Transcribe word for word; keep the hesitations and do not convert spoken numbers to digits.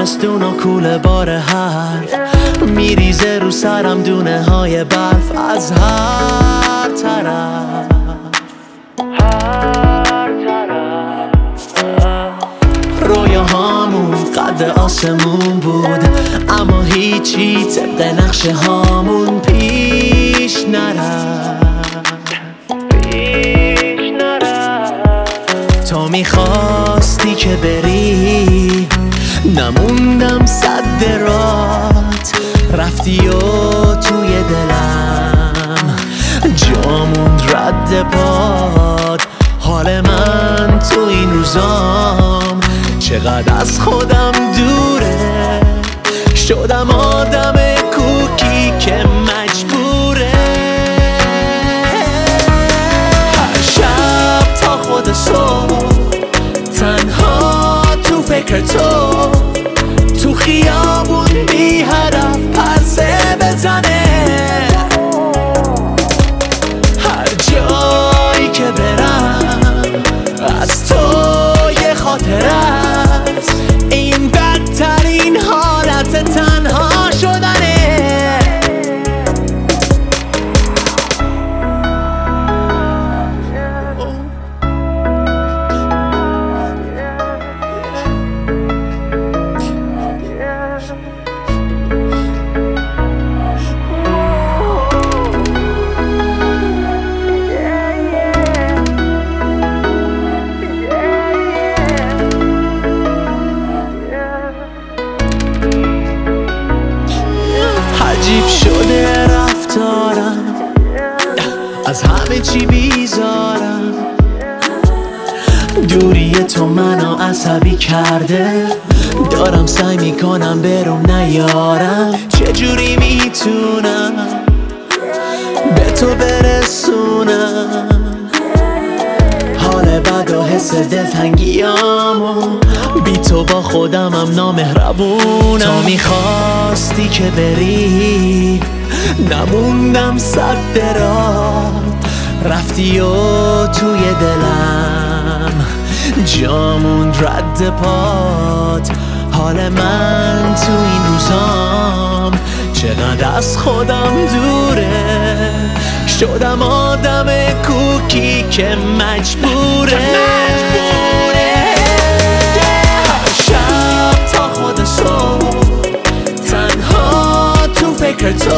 زمستون و کوله بار حرف میریزه رو سرم دونه های برف از هر طرف رویاهامون قد آسمون بود اما هیچی طبق نقشه هامون پیش نرفت تو میخواستی که بری نموندم صد رات رفتی و توی دلم جاموند رد پاد حال من تو این روزام چقدر از خودم دوره شدم آدم کوکی که مجبوره هر شب تا خود صبح تنها تو فکر تو تو خیابون بی هدف پرسه بزنه هر جایی که برم از تو یه خاطر است این بدترین حالت تنها شدنه عجیب شده رفتارم از همه چی بیزارم دوری تو منو عصبی کرده دارم سعی میکنم برم نیارم چجوری میتونم به تو برسونم حال بد و حس دلتنگیامو بی تو با خودمم نامهربونم تو میخواستی که بری نموندم صد رات رفتی و توی دلم جاموند رد پات حال من تو این روزام چقدر از خودم دوره شدم آدم کوکی که مجبوره هر شب تا خود صبح تنها تو فکر تو